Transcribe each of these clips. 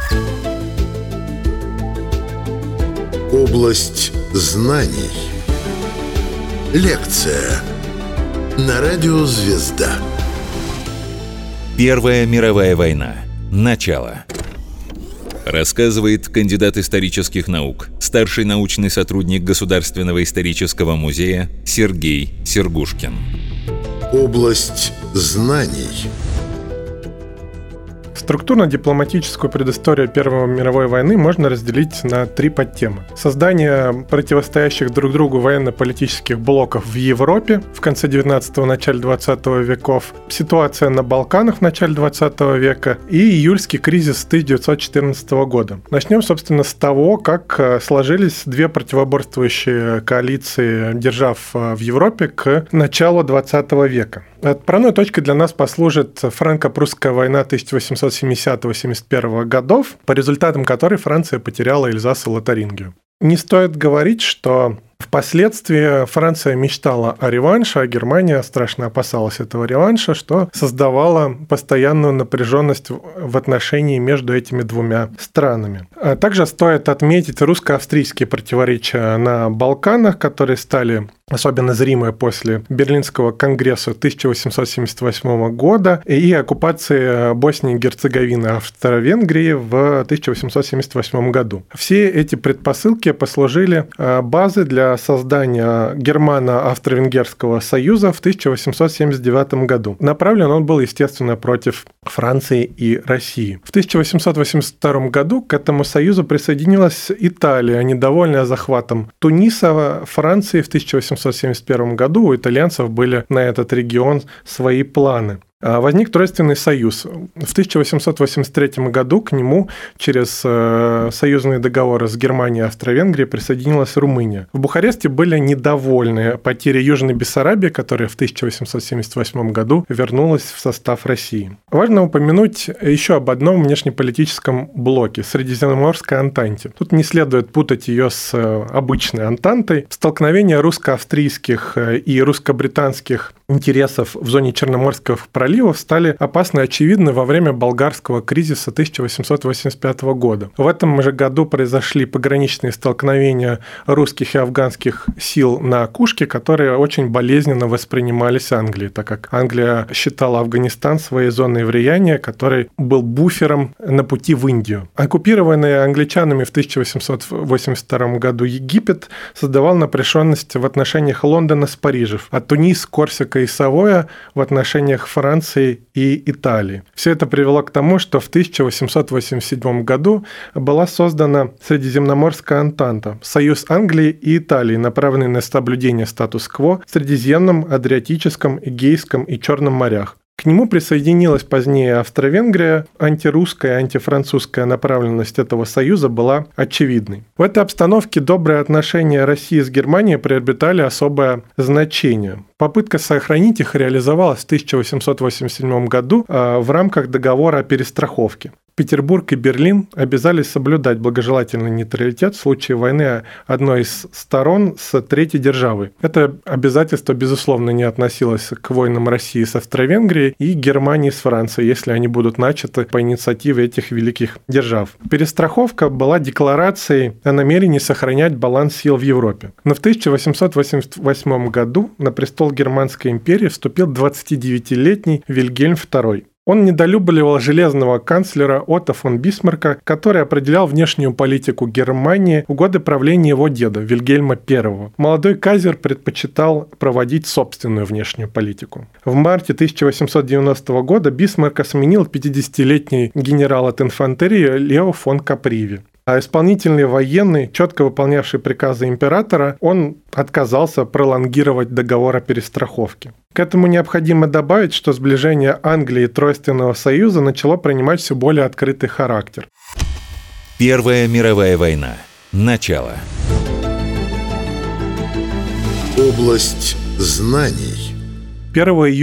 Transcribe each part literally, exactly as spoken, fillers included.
Область знаний. Лекция на радио «Звезда». Первая мировая война. Начало. Рассказывает кандидат исторических наук, старший научный сотрудник Государственного исторического музея Сергей Сергушкин. Область знаний. Структурно-дипломатическую предысторию Первой мировой войны можно разделить на три подтемы. Создание противостоящих друг другу военно-политических блоков в Европе в конце девятнадцатого – начале двадцатого веков, ситуация на Балканах в начале двадцатого века и июльский кризис тысяча девятьсот четырнадцатого года. Начнем, собственно, с того, как сложились две противоборствующие коалиции держав в Европе к началу двадцатого века. Отправной точкой для нас послужит франко-прусская война тысяча восемьсот семидесятого — семьдесят первого годов, по результатам которой Франция потеряла Эльзас и Лотарингию. Не стоит говорить, что впоследствии Франция мечтала о реванше, а Германия страшно опасалась этого реванша, что создавало постоянную напряженность в отношении между этими двумя странами. А также стоит отметить русско-австрийские противоречия на Балканах, которые стали особенно зримые после Берлинского конгресса тысяча восемьсот семьдесят восьмого года и оккупации Боснии и Герцеговины Австро-Венгрии в тысяча восемьсот семьдесят восьмом году. Все эти предпосылки послужили базой для создания Германо-Австро-Венгерского союза в тысяча восемьсот семьдесят девятом году. Направлен он был, естественно, против Франции и России. В тысяча восемьсот восемьдесят втором году к этому союзу присоединилась Италия, недовольная захватом Туниса, Франции в тысяча восемьсот семьдесят первом году у итальянцев были на этот регион свои планы. Возник Тройственный союз. В тысяча восемьсот восемьдесят третьем году к нему через союзные договоры с Германией и Австро-Венгрией присоединилась Румыния. В Бухаресте были недовольны потерей Южной Бессарабии, которая в тысяча восемьсот семьдесят восьмом году вернулась в состав России. Важно упомянуть еще об одном внешнеполитическом блоке – Средиземноморской Антанте. Тут не следует путать ее с обычной Антантой. Столкновения русско-австрийских и русско-британских интересов в зоне Черноморских проливов стали опасны и очевидны во время болгарского кризиса тысяча восемьсот восемьдесят пятого года. В этом же году произошли пограничные столкновения русских и афганских сил на Кушке, которые очень болезненно воспринимались Англией, так как Англия считала Афганистан своей зоной влияния, который был буфером на пути в Индию. Оккупированный англичанами в тысяча восемьсот восемьдесят втором году Египет создавал напряженность в отношениях Лондона с Парижем, а Тунис, Корсика и Савоя в отношениях Франции и Италии. Все это привело к тому, что в тысяча восемьсот восемьдесят седьмом году была создана Средиземноморская Антанта, союз Англии и Италии, направленный на соблюдение статус-кво в Средиземном, Адриатическом, Эгейском и Черном морях. К нему присоединилась позднее Австро-Венгрия. Антирусская и антифранцузская направленность этого союза была очевидной. В этой обстановке добрые отношения России с Германией приобретали особое значение. Попытка сохранить их реализовалась в тысяча восемьсот восемьдесят седьмом году в рамках договора о перестраховке. Петербург и Берлин обязались соблюдать благожелательный нейтралитет в случае войны одной из сторон с третьей державой. Это обязательство, безусловно, не относилось к войнам России с Австро-Венгрией и Германии с Францией, если они будут начаты по инициативе этих великих держав. Перестраховка была декларацией о намерении сохранять баланс сил в Европе. Но в тысяча восемьсот восемьдесят восьмом году на престол Германской империи вступил двадцатидевятилетний Вильгельм второй. Он недолюбливал железного канцлера Отто фон Бисмарка, который определял внешнюю политику Германии в годы правления его деда, Вильгельма первого. Молодой кайзер предпочитал проводить собственную внешнюю политику. В марте тысяча восемьсот девяностого года Бисмарка сменил пятидесятилетний генерал от инфантерии Лео фон Каприви. А исполнительный военный, четко выполнявший приказы императора, он отказался пролонгировать договор о перестраховке. К этому необходимо добавить, что сближение Англии и Тройственного союза начало принимать все более открытый характер. Первая мировая война. Начало. Область знаний. первого июля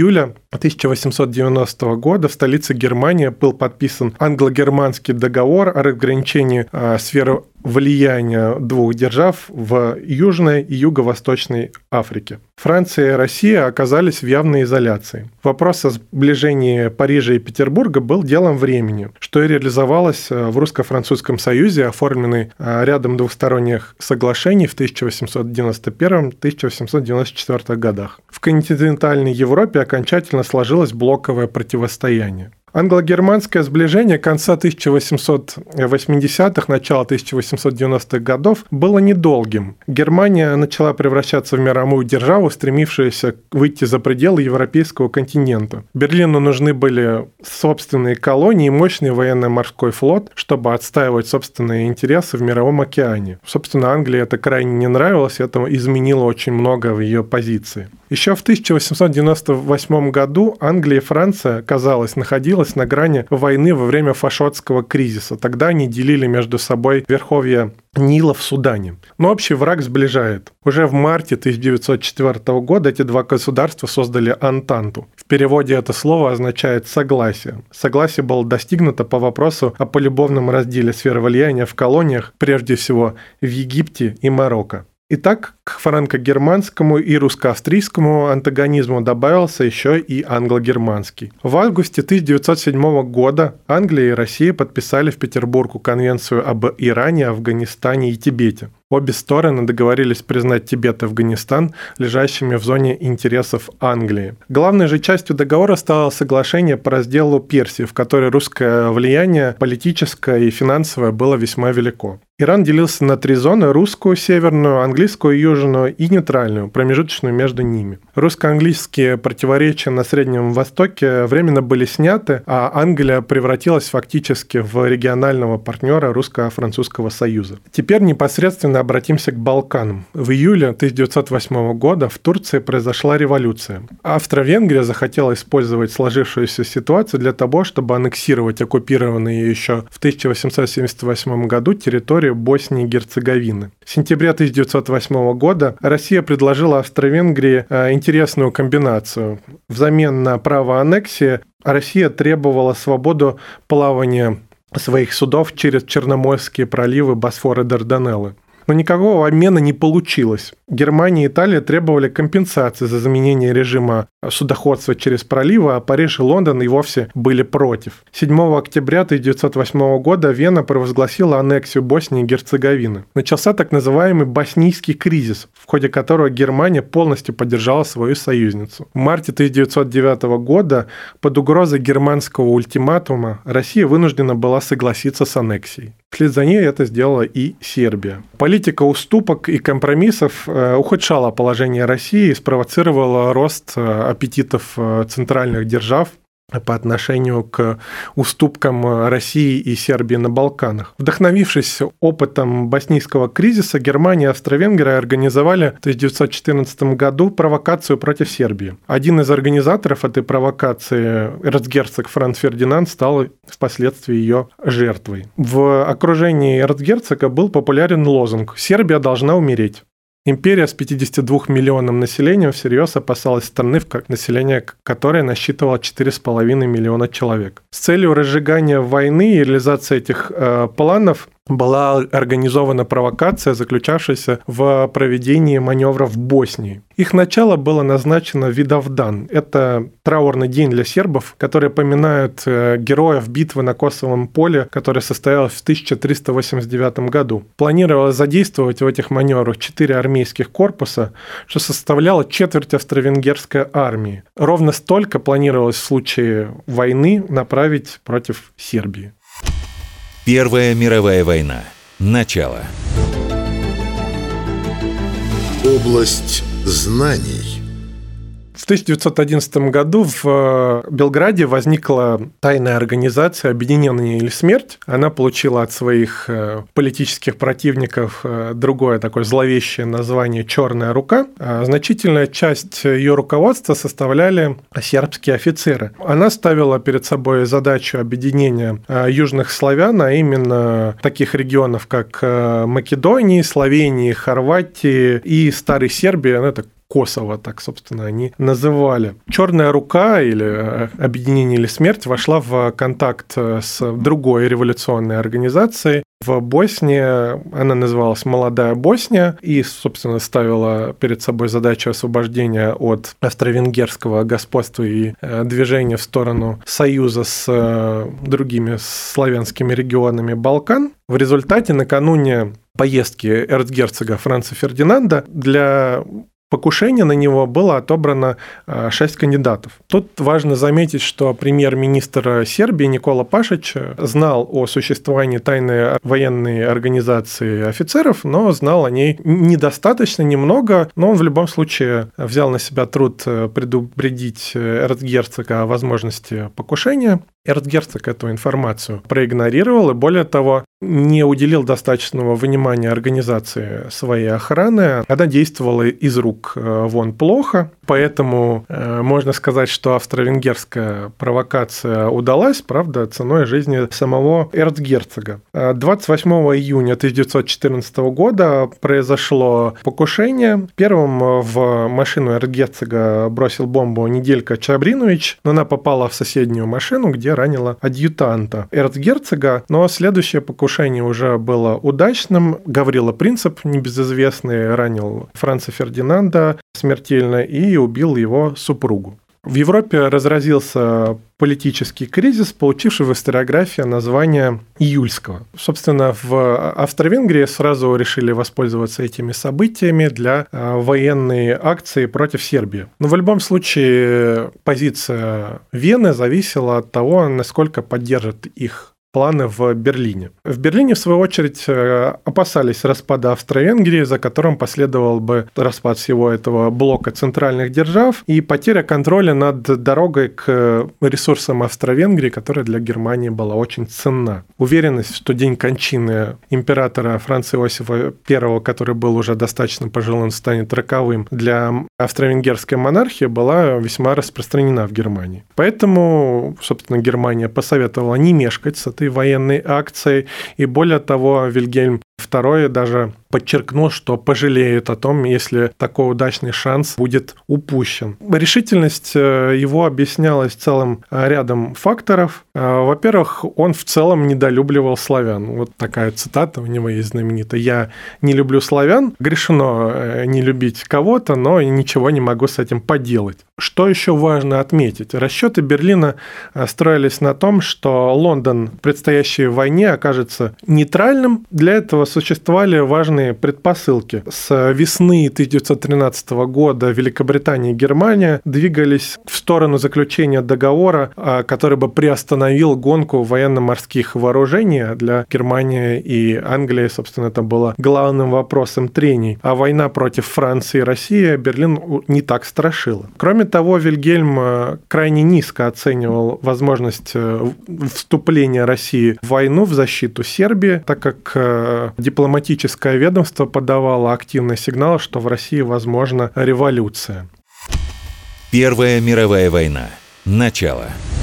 тысяча восемьсот девяностого года в столице Германии был подписан англо-германский договор о разграничении э, сферы влияния двух держав в Южной и Юго-Восточной Африке. Франция и Россия оказались в явной изоляции. Вопрос о сближении Парижа и Петербурга был делом времени, что и реализовалось в Русско-Французском союзе, оформленный рядом двухсторонних соглашений в тысяча восемьсот девяносто первом — тысяча восемьсот девяносто четвёртом годах. В континентальной Европе окончательно сложилось блоковое противостояние. Англо-германское сближение конца тысяча восемьсот восьмидесятых, начала тысяча восемьсот девяностых годов было недолгим. Германия начала превращаться в мировую державу, стремившуюся выйти за пределы европейского континента. Берлину нужны были собственные колонии и мощный военно-морской флот, чтобы отстаивать собственные интересы в мировом океане. Собственно, Англии это крайне не нравилось, это изменило очень много в ее позиции. Еще в тысяча восемьсот девяносто восьмом году Англия и Франция, казалось, находилась на грани войны во время фашотского кризиса. Тогда они делили между собой верховье Нила в Судане. Но общий враг сближает. Уже в марте тысяча девятьсот четвёртого года эти два государства создали Антанту. В переводе это слово означает «согласие». Согласие было достигнуто по вопросу о полюбовном разделе сфер влияния в колониях, прежде всего в Египте и Марокко. Итак, к франко-германскому и русско-австрийскому антагонизму добавился еще и англо-германский. В августе тысяча девятьсот седьмого года Англия и Россия подписали в Петербурге конвенцию об Иране, Афганистане и Тибете. Обе стороны договорились признать Тибет и Афганистан лежащими в зоне интересов Англии. Главной же частью договора стало соглашение по разделу Персии, в которой русское влияние политическое и финансовое было весьма велико. Иран делился на три зоны – русскую, северную, английскую, южную и нейтральную, промежуточную между ними. Русско-английские противоречия на Среднем Востоке временно были сняты, а Англия превратилась фактически в регионального партнера Русско-французского союза. Теперь непосредственно обратимся к Балканам. В июле тысяча девятьсот восьмого года в Турции произошла революция. Австро-Венгрия захотела использовать сложившуюся ситуацию для того, чтобы аннексировать оккупированные еще в тысяча восемьсот семьдесят восьмом году территории Боснии и Герцеговины. В сентябре тысяча девятьсот восьмого года Россия предложила Австро-Венгрии интересную комбинацию. Взамен на право аннексии Россия требовала свободу плавания своих судов через Черноморские проливы Босфор и Дарданеллы. Но никакого обмена не получилось. Германия и Италия требовали компенсации за заменение режима судоходства через проливы, а Париж и Лондон и вовсе были против. седьмого октября тысяча девятьсот восьмого года Вена провозгласила аннексию Боснии и Герцеговины. Начался так называемый Боснийский кризис, в ходе которого Германия полностью поддержала свою союзницу. В марте тысяча девятьсот девятого года под угрозой германского ультиматума Россия вынуждена была согласиться с аннексией. Вслед за ней это сделала и Сербия. Политика уступок и компромиссов ухудшала положение России и спровоцировала рост аппетитов центральных держав по отношению к уступкам России и Сербии на Балканах. Вдохновившись опытом боснийского кризиса, Германия и Австро-Венгрия организовали в тысяча девятьсот четырнадцатом году провокацию против Сербии. Один из организаторов этой провокации, эрцгерцог Франц Фердинанд, стал впоследствии ее жертвой. В окружении эрцгерцога был популярен лозунг «Сербия должна умереть». Империя с пятидесятидвухмиллионным населением всерьез опасалась страны, население которой насчитывало четыре с половиной миллиона человек. С целью разжигания войны и реализации этих э, планов была организована провокация, заключавшаяся в проведении маневров в Боснии. Их начало было назначено Видовдан. Это траурный день для сербов, которые поминают героев битвы на Косовом поле, которая состоялась в тысяча триста восемьдесят девятом году. Планировалось задействовать в этих маневрах четыре армейских корпуса, что составляло четверть австро-венгерской армии. Ровно столько планировалось в случае войны направить против Сербии. Первая мировая война. Начало. Область знаний. В тысяча девятьсот одиннадцатом году в Белграде возникла тайная организация «Объединение или смерть». Она получила от своих политических противников другое такое зловещее название «Черная рука». Значительная часть ее руководства составляли сербские офицеры. Она ставила перед собой задачу объединения южных славян, а именно таких регионов, как Македонии, Словении, Хорватии и Старой Сербии. Это Косово, так, собственно, они называли. «Черная рука» или «Объединение или смерть» вошла в контакт с другой революционной организацией. В Боснии она называлась «Молодая Босния» и, собственно, ставила перед собой задачу освобождения от австро-венгерского господства и движения в сторону союза с другими славянскими регионами Балкан. В результате накануне поездки эрцгерцога Франца Фердинанда для покушения на него было отобрано шесть кандидатов. Тут важно заметить, что премьер-министр Сербии Никола Пашич знал о существовании тайной военной организации офицеров, но знал о ней недостаточно, немного, но он в любом случае взял на себя труд предупредить эрцгерцога о возможности покушения. Эрцгерцог эту информацию проигнорировал и, более того, не уделил достаточного внимания организации своей охраны. Она действовала из рук вон плохо, поэтому можно сказать, что австро-венгерская провокация удалась, правда, ценой жизни самого эрцгерцога. двадцать восьмого июня тысяча девятьсот четырнадцатого года произошло покушение. Первым в машину эрцгерцога бросил бомбу Неделько Чабринович, но она попала в соседнюю машину, где ранила адъютанта эрцгерцога, но следующее покушение уже было удачным. Гаврила Принцип, небезызвестный, ранил Франца Фердинанда смертельно и убил его супругу. В Европе разразился политический кризис, получивший в историографии название июльского. Собственно, в Австро-Венгрии сразу решили воспользоваться этими событиями для военной акции против Сербии. Но в любом случае позиция Вены зависела от того, насколько поддержат их планы в Берлине. В Берлине, в свою очередь, опасались распада Австро-Венгрии, за которым последовал бы распад всего этого блока центральных держав и потеря контроля над дорогой к ресурсам Австро-Венгрии, которая для Германии была очень ценна. Уверенность, что день кончины императора Франца Иосифа Первого, который был уже достаточно пожилым, станет роковым для австро-венгерской монархии, была весьма распространена в Германии. Поэтому, собственно, Германия посоветовала не мешкать с этой военной акцией, и более того, Вильгельм Второй даже подчеркнул, что пожалеет о том, если такой удачный шанс будет упущен. Решительность его объяснялась целым рядом факторов. Во-первых, он в целом недолюбливал славян. Вот такая цитата у него есть знаменитая. «Я не люблю славян, грешно не любить кого-то, но ничего не могу с этим поделать». Что еще важно отметить? Расчеты Берлина строились на том, что Лондон в предстоящей войне окажется нейтральным. Для этого существовали важные предпосылки. С весны тысяча девятьсот тринадцатого года Великобритания и Германия двигались в сторону заключения договора, который бы приостановил гонку военно-морских вооружений. Для Германии и Англии, собственно, это было главным вопросом трений. А война против Франции и России Берлин не так страшила. Кроме того, Вильгельм крайне низко оценивал возможность вступления России в войну в защиту Сербии, так как дипломатическое ведомство подавало активный сигнал, что в России возможна революция. Первая мировая война. Начало.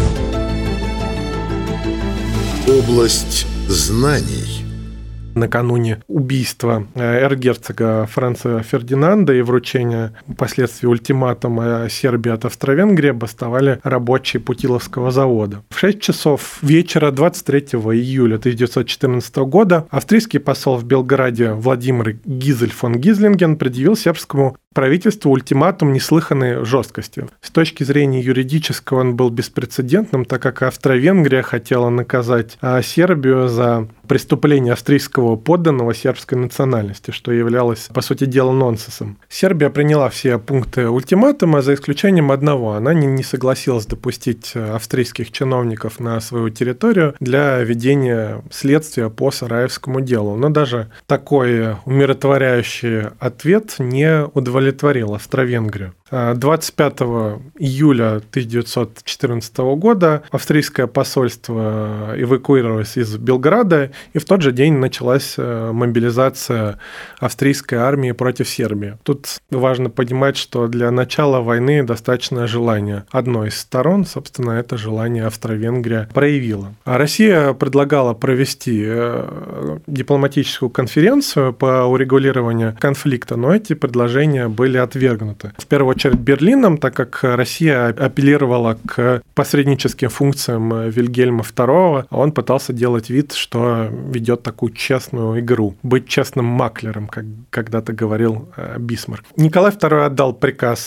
Область знаний. Накануне убийства эрцгерцога Франца Фердинанда и вручения впоследствии ультиматума Сербии от Австро-Венгрии бастовали рабочие Путиловского завода. В шесть часов вечера двадцать третьего июля тысяча девятьсот четырнадцатого года австрийский посол в Белграде Владимир Гизель фон Гизлинген предъявил сербскому правительству ультиматум неслыханной жесткости. С точки зрения юридического он был беспрецедентным, так как Австро-Венгрия хотела наказать Сербию за преступление австрийского подданного сербской национальности, что являлось, по сути дела, нонсенсом. Сербия приняла все пункты ультиматума, за исключением одного. Она не согласилась допустить австрийских чиновников на свою территорию для ведения следствия по Сараевскому делу. Но даже такой умиротворяющий ответ не удовлетворил Австро-Венгрию. двадцать пятого июля тысяча девятьсот четырнадцатого года австрийское посольство эвакуировалось из Белграда, и в тот же день началась мобилизация австрийской армии против Сербии. Тут важно понимать, что для начала войны достаточно желания одной из сторон, собственно, это желание Австро-Венгрия проявила. А Россия предлагала провести дипломатическую конференцию по урегулированию конфликта, но эти предложения были отвергнуты. В первую очередь Берлином, так как Россия апеллировала к посредническим функциям Вильгельма второго, а он пытался делать вид, что ведет такую честную игру, быть честным маклером, как когда-то говорил Бисмарк. Николай второй отдал приказ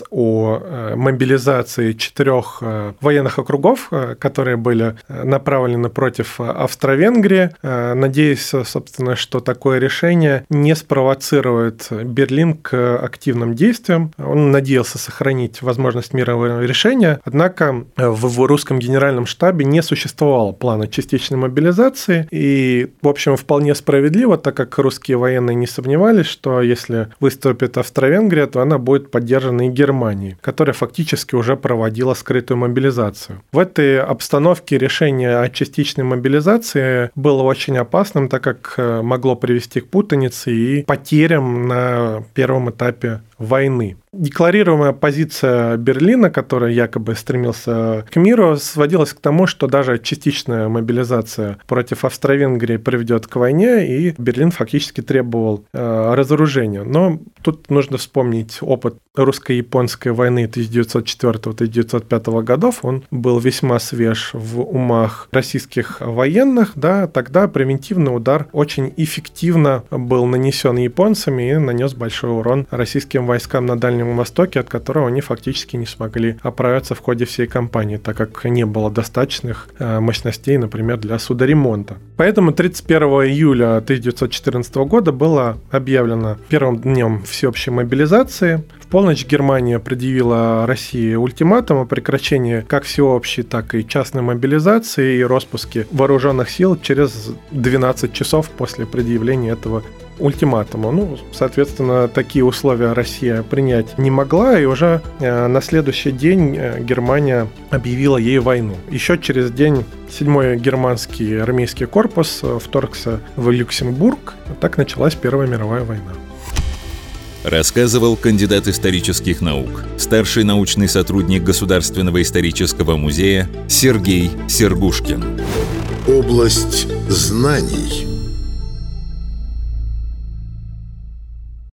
о мобилизации четырех военных округов, которые были направлены против Австро-Венгрии, надеясь, собственно, что такое решение не спровоцирует Берлин к активным действиям. Он надеялся сохранить возможность мирового решения, однако в русском генеральном штабе не существовало плана частичной мобилизации, и, в общем, вполне справедливо, так как русские военные не сомневались, что если выступит Австро-Венгрия, то она будет поддержана и Германией, которая фактически уже проводила скрытую мобилизацию. В этой обстановке решение о частичной мобилизации было очень опасным, так как могло привести к путанице и потерям на первом этапе войны. Декларируемая позиция Берлина, который якобы стремился к миру, сводилась к тому, что даже частичная мобилизация против Австро-Венгрии приведет к войне, и Берлин фактически требовал э, разоружения. Но тут нужно вспомнить опыт русско-японской войны тысяча девятьсот четвёртого — тысяча девятьсот пятого годов. Он был весьма свеж в умах российских военных. Да, тогда превентивный удар очень эффективно был нанесен японцами и нанес большой урон российским войскам на Дальнем Востоке, от которого они фактически не смогли оправиться в ходе всей кампании, так как не было достаточных мощностей, например, для судоремонта. Поэтому тридцать первого июля тысяча девятьсот четырнадцатого года было объявлено первым днем всеобщей мобилизации. В полночь Германия предъявила России ультиматум о прекращении как всеобщей, так и частной мобилизации и распуске вооруженных сил через двенадцать часов после предъявления этого ультиматума. Ну, соответственно, такие условия Россия принять не могла, и уже на следующий день Германия объявила ей войну. Еще через день седьмой германский армейский корпус вторгся в Люксембург. Так началась Первая мировая война. Рассказывал кандидат исторических наук, старший научный сотрудник Государственного исторического музея Сергей Сергушкин. Область знаний.